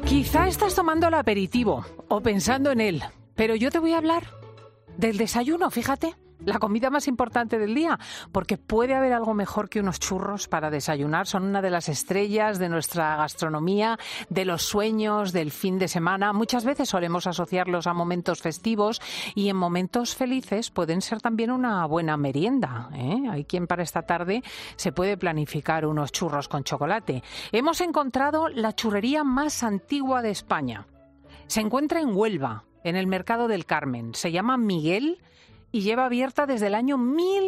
Quizá estás tomando el aperitivo o pensando en él, pero yo te voy a hablar del desayuno, fíjate, la comida más importante del día, porque puede haber algo mejor que unos churros para desayunar. Son una de las estrellas de nuestra gastronomía, de los sueños, del fin de semana. Muchas veces solemos asociarlos a momentos festivos y en momentos felices pueden ser también una buena merienda, ¿eh? Hay quien para esta tarde se puede planificar unos churros con chocolate. Hemos encontrado la churrería más antigua de España. Se encuentra en Huelva, en el Mercado del Carmen. Se llama Miguel y lleva abierta desde el año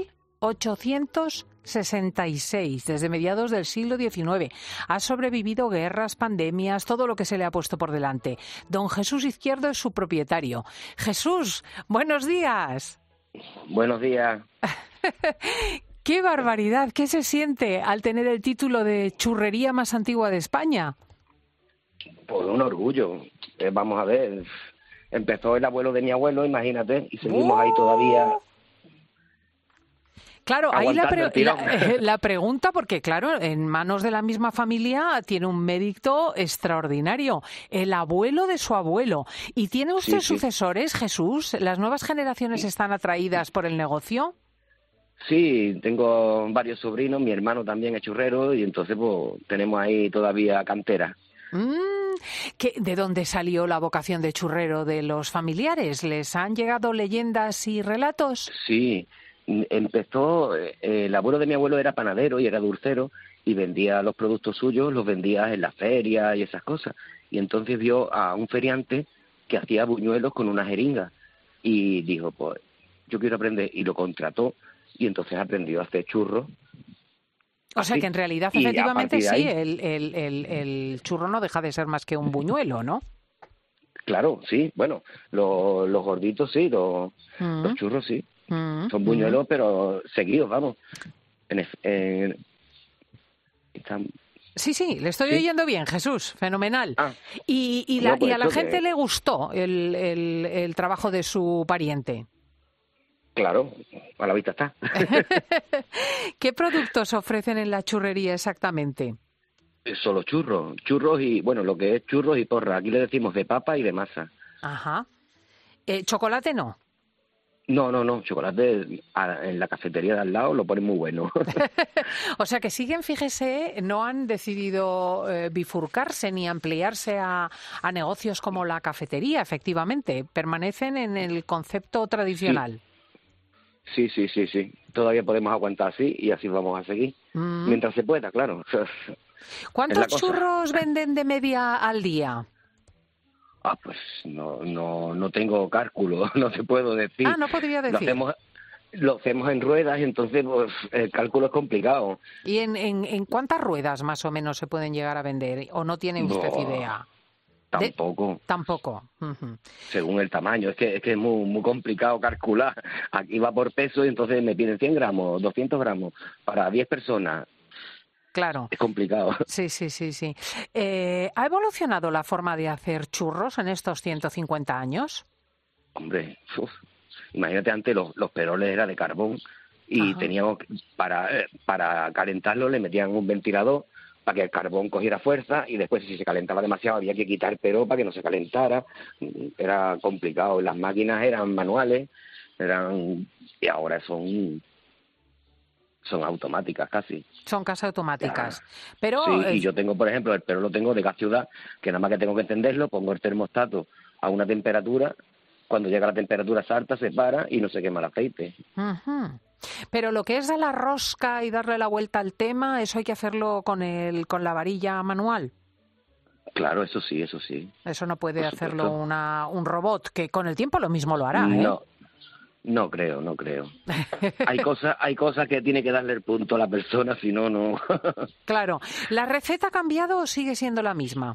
1866, desde mediados del siglo XIX. Ha sobrevivido guerras, pandemias, todo lo que se le ha puesto por delante. Don Jesús Izquierdo es su propietario. Jesús, buenos días. Buenos días. ¡Qué barbaridad! ¿Qué se siente al tener el título de churrería más antigua de España? Pues un orgullo. Vamos a ver, empezó el abuelo de mi abuelo, imagínate, y seguimos ahí todavía. Claro, ahí la pregunta, porque claro, en manos de la misma familia tiene un mérito extraordinario, el abuelo de su abuelo. ¿Y tiene usted sucesores, Jesús? ¿Las nuevas generaciones están atraídas por el negocio? Sí, tengo varios sobrinos, mi hermano también es churrero, y entonces pues tenemos ahí todavía cantera. ¿De dónde salió la vocación de churrero de los familiares? ¿Les han llegado leyendas y relatos? Sí, empezó, el abuelo de mi abuelo era panadero y era dulcero y vendía los productos suyos, los vendía en la feria y esas cosas. Y entonces vio a un feriante que hacía buñuelos con una jeringa y dijo, pues yo quiero aprender, y lo contrató y entonces aprendió a hacer churros. O sea que en realidad, efectivamente, sí, el churro no deja de ser más que un buñuelo, ¿no? Claro, sí, bueno, los gorditos sí, los churros sí, son buñuelos, pero seguidos, vamos. Sí, le estoy oyendo bien, Jesús, fenomenal. Y a la gente le gustó el trabajo de su pariente. Claro, a la vista está. ¿Qué productos ofrecen en la churrería exactamente? Solo churros y, bueno, lo que es churros y porra. Aquí le decimos de papa y de masa. Ajá. ¿Chocolate no? No, chocolate en la cafetería de al lado lo ponen muy bueno. O sea que siguen, fíjese, no han decidido bifurcarse ni ampliarse a negocios como la cafetería, efectivamente. Permanecen en el concepto tradicional. Sí. Todavía podemos aguantar así y así vamos a seguir. Mientras se pueda, claro. ¿Cuántos churros venden de media al día? Pues no tengo cálculo, no te puedo decir. No podría decir. Lo hacemos en ruedas y entonces pues, el cálculo es complicado. ¿Y en cuántas ruedas más o menos se pueden llegar a vender? ¿O no tiene usted idea? Tampoco. Tampoco. Según el tamaño, es que es muy complicado calcular. Aquí va por peso y entonces me piden 100 gramos, 200 gramos para 10 personas. Claro. Es complicado. Sí. ¿Ha evolucionado la forma de hacer churros en estos 150 años? Hombre, imagínate, antes los peroles eran de carbón y teníamos, para calentarlo le metían un ventilador para que el carbón cogiera fuerza y después si se calentaba demasiado había que quitar el perol para que no se calentara. Era complicado. Las máquinas eran manuales, y ahora son automáticas casi. Son casi automáticas. Pero sí, y yo tengo, por ejemplo, el perol lo tengo de gas ciudad, que nada más que tengo que encenderlo, pongo el termostato a una temperatura, cuando llega la temperatura alta se para y no se quema el aceite. Pero lo que es dar la rosca y darle la vuelta al tema, eso hay que hacerlo con la varilla manual. Claro, eso sí. Eso no puede hacerlo un robot, que con el tiempo lo mismo lo hará, ¿eh? No creo. Hay cosas que tiene que darle el punto a la persona, si no. Claro. ¿La receta ha cambiado o sigue siendo la misma?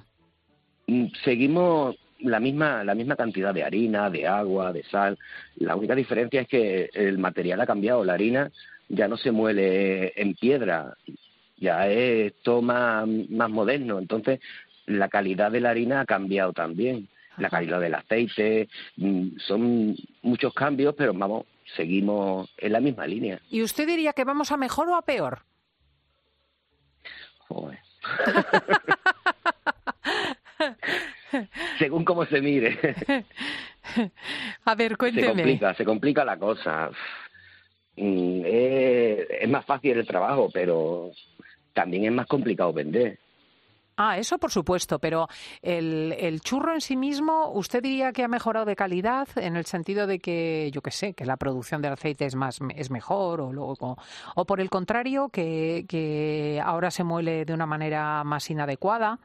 Seguimos la misma cantidad de harina, de agua, de sal. La única diferencia es que el material ha cambiado. La harina ya no se muele en piedra, ya es todo más moderno. Entonces, la calidad de la harina ha cambiado también. La calidad del aceite, son muchos cambios, pero vamos, seguimos en la misma línea. ¿Y usted diría que vamos a mejor o a peor? Joder. según cómo se mire. A ver, cuénteme. Se complica la cosa. Es más fácil el trabajo, pero también es más complicado vender. Ah, eso por supuesto, pero el churro en sí mismo, ¿usted diría que ha mejorado de calidad en el sentido de que, yo qué sé, que la producción del aceite es mejor o por el contrario, que ahora se muele de una manera más inadecuada?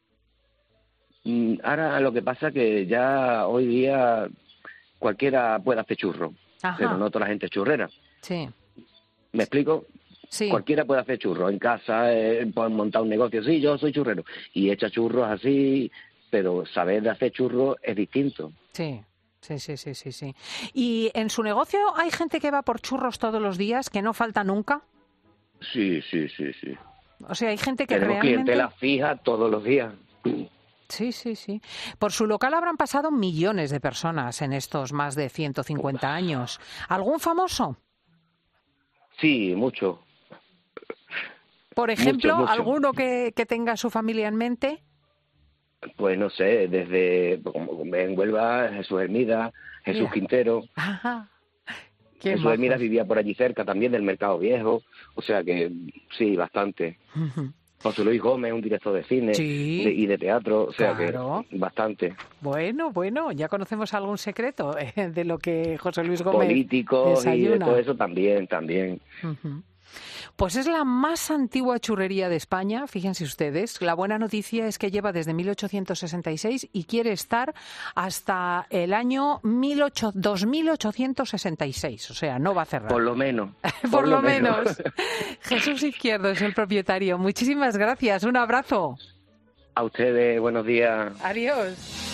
Ahora lo que pasa es que ya hoy día cualquiera puede hacer churro, Ajá. pero no toda la gente es churrera. Sí. ¿Me explico? Sí. Cualquiera puede hacer churros en casa, pueden montar un negocio. Sí, yo soy churrero y echa churros así, pero saber de hacer churros es distinto. Sí. Sí. ¿Y en su negocio hay gente que va por churros todos los días, que no falta nunca? Sí. O sea, hay gente que Tenemos realmente... clientela fija todos los días. Sí. Por su local habrán pasado millones de personas en estos más de 150 años. ¿Algún famoso? Sí, mucho. Por ejemplo, mucho. ¿alguno que tenga su familia en mente? Pues no sé, desde como en Huelva, Jesús Hermida, Jesús Mira. Quintero. Ajá. Qué Jesús Hermida majos. vivía por allí cerca también del Mercado Viejo, o sea que sí, bastante. Ujú. José Luis Gómez, un director de cine Sí, y de teatro, o sea claro. que bastante. Bueno, ya conocemos algún secreto de lo que José Luis Gómez Políticos y de todo desayuna. eso también. Ujú. Pues es la más antigua churrería de España, fíjense ustedes. La buena noticia es que lleva desde 1866 y quiere estar hasta el año 2866, o sea, no va a cerrar. Por lo menos. Por lo menos. Jesús Izquierdo es el propietario. Muchísimas gracias, un abrazo. A ustedes, buenos días. Adiós.